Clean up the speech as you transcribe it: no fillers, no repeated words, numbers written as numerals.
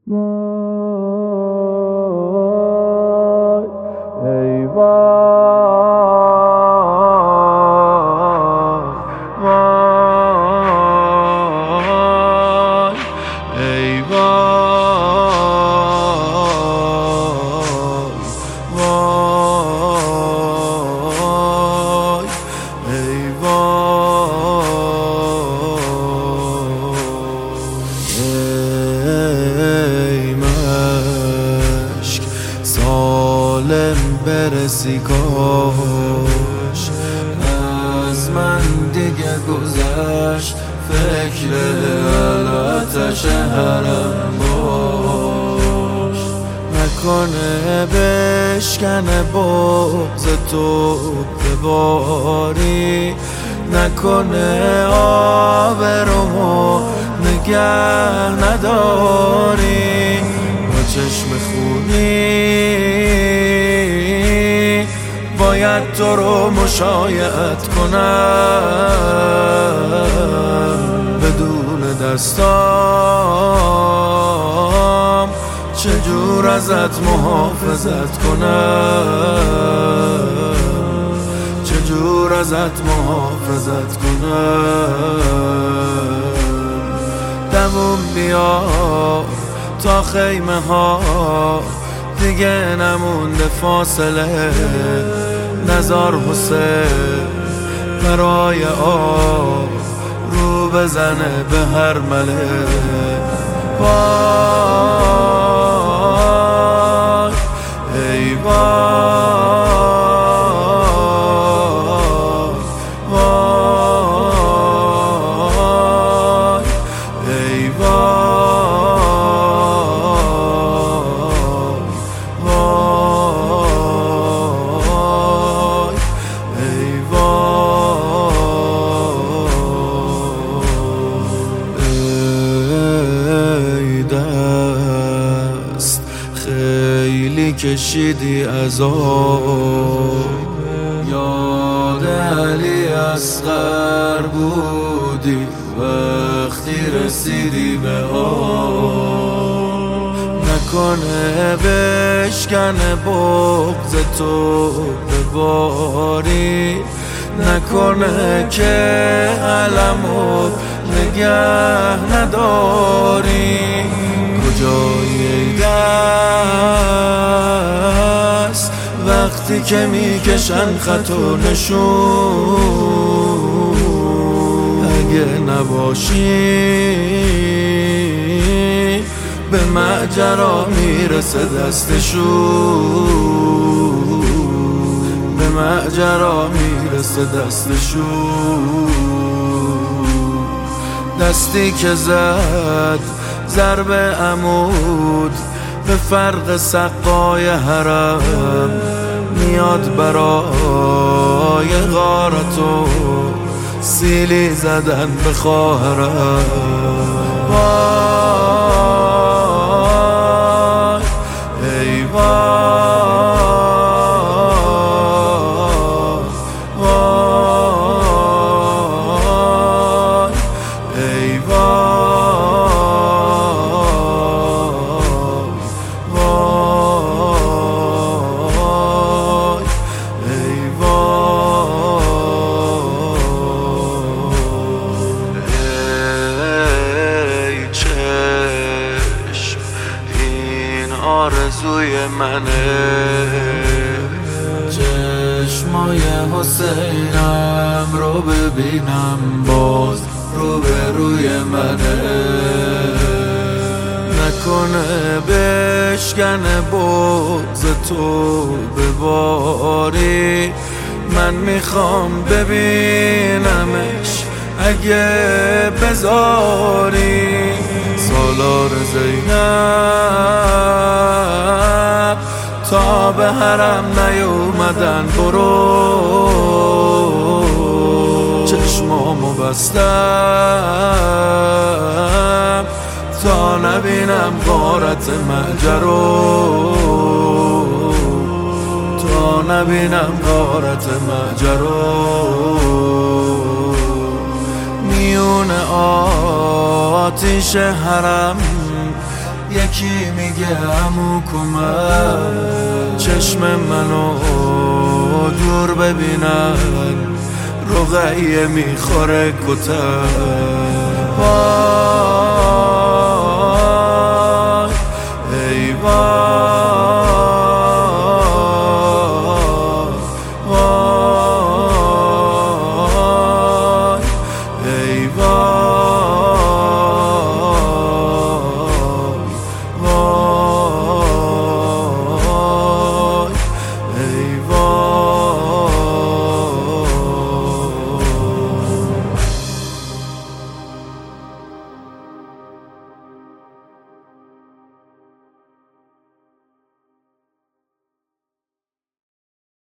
وای ای وای وای ای وای وای ای وای مشک سالم برسی کاش از من دیگه گذشت فکر آتش حرم باش نکنه بشکنه بغض تو به باری نکنه آبرومو نگه نداری با چشم خونی باید تو رو مشایعت کنم بدون دستام چجور ازت محافظت کنم چجور ازت محافظت کنم دمون بیار تا خیمه ها دیگه نمونده فاصله نزار حسین برای آب رو بزنه به هر مله وای ای وای وای ای خیلی کشیدی عذاب یاد علی اصغر بودی وقتی رسیدی به آب نکنه بشکنه بغض تو به باری نکنه که علمو نگه نداری کجایی دست وقتی که میکشن خط و نشون اگه نباشی به ماجرا میرسه دستشون به ماجرا میرسه دستشون دستی که زد ضرب عمود به فرق سقای حرم میاد برای غارتو سیلی زدن به خواهرم وای ای وای وای ای آرزوی منه چشمای حسینم رو ببینم باز رو به روی منه نکنه بشکنه بغض تو به باری من میخوام ببینمش اگه بذاری سالار زینب تا به حرم نیومدن برو چشمامو بستم تا نبینم غارت ماجرا تا نبینم غارت ماجرا میون آتیش حرم یکی میگه عمو کمک. چشم منو دور ببینن رقیه میخوره کتک.